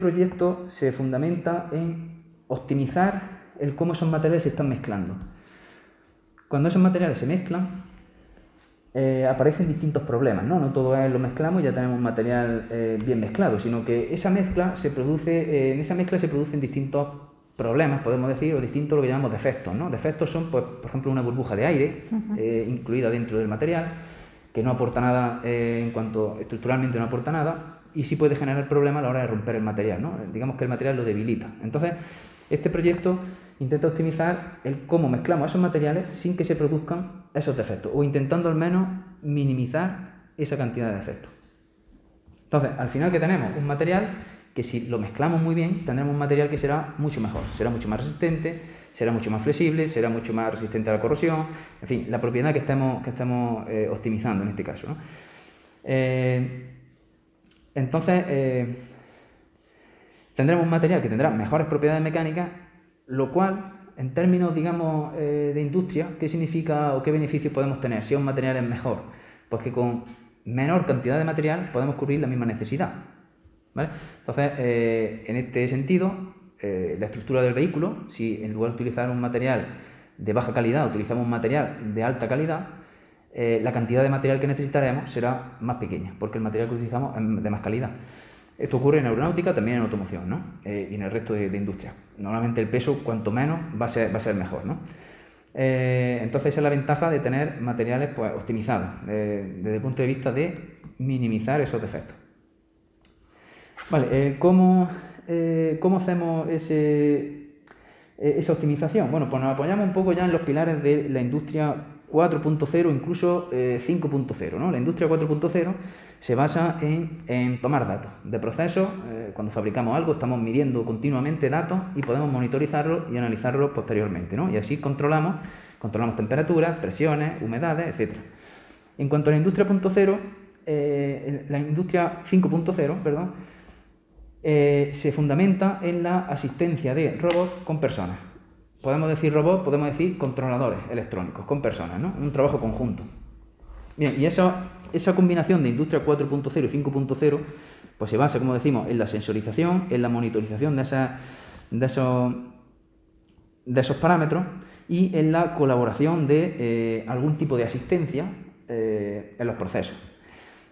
proyecto se fundamenta en optimizar el cómo esos materiales se están mezclando. Cuando esos materiales se mezclan, aparecen distintos problemas, ¿no? No todo es lo mezclamos y ya tenemos un material bien mezclado, sino que esa mezcla se produce, en esa mezcla se producen distintos problemas, podemos decir, o distintos lo que llamamos defectos, ¿no? Defectos son, pues, por ejemplo, una burbuja de aire incluida dentro del material, que no aporta nada en cuanto estructuralmente no aporta nada, y sí puede generar problemas a la hora de romper el material, ¿no? Digamos que el material lo debilita. Entonces, este proyecto intenta optimizar el cómo mezclamos esos materiales sin que se produzcan esos defectos, o intentando al menos minimizar esa cantidad de defectos. Entonces, al final, ¿qué tenemos? Un material que, si lo mezclamos muy bien, tendremos un material que será mucho mejor, será mucho más resistente, será mucho más flexible, será mucho más resistente a la corrosión, en fin, la propiedad que estemos optimizando en este caso, ¿no? Entonces, tendremos un material que tendrá mejores propiedades mecánicas, lo cual, en términos, digamos, de industria, ¿qué significa o qué beneficios podemos tener si un material es mejor? Pues que con menor cantidad de material podemos cubrir la misma necesidad, ¿vale? Entonces, en este sentido, la estructura del vehículo, si en lugar de utilizar un material de baja calidad utilizamos un material de alta calidad, la cantidad de material que necesitaremos será más pequeña, porque el material que utilizamos es de más calidad. Esto ocurre en aeronáutica, también en automoción, ¿no? Y en el resto de industria. Normalmente el peso, cuanto menos, va a ser mejor, ¿no? Entonces esa es la ventaja de tener materiales, pues, optimizados desde el punto de vista de minimizar esos defectos. Vale, ¿cómo hacemos esa optimización? Bueno, pues nos apoyamos un poco ya en los pilares de la industria 4.0, incluso 5.0, ¿no? La industria 4.0 se basa en tomar datos de procesos. Cuando fabricamos algo estamos midiendo continuamente datos y podemos monitorizarlos y analizarlos posteriormente, ¿no? Y así controlamos temperaturas, presiones, humedades, etc. En cuanto a la industria 0.0, la industria 5.0, perdón, se fundamenta en la asistencia de robots con personas. Podemos decir robots, podemos decir controladores electrónicos con personas, ¿no? Un trabajo conjunto. Bien, y esa combinación de industria 4.0 y 5.0 pues se basa, como decimos, en la sensorización, en la monitorización de esos parámetros y en la colaboración de algún tipo de asistencia en los procesos.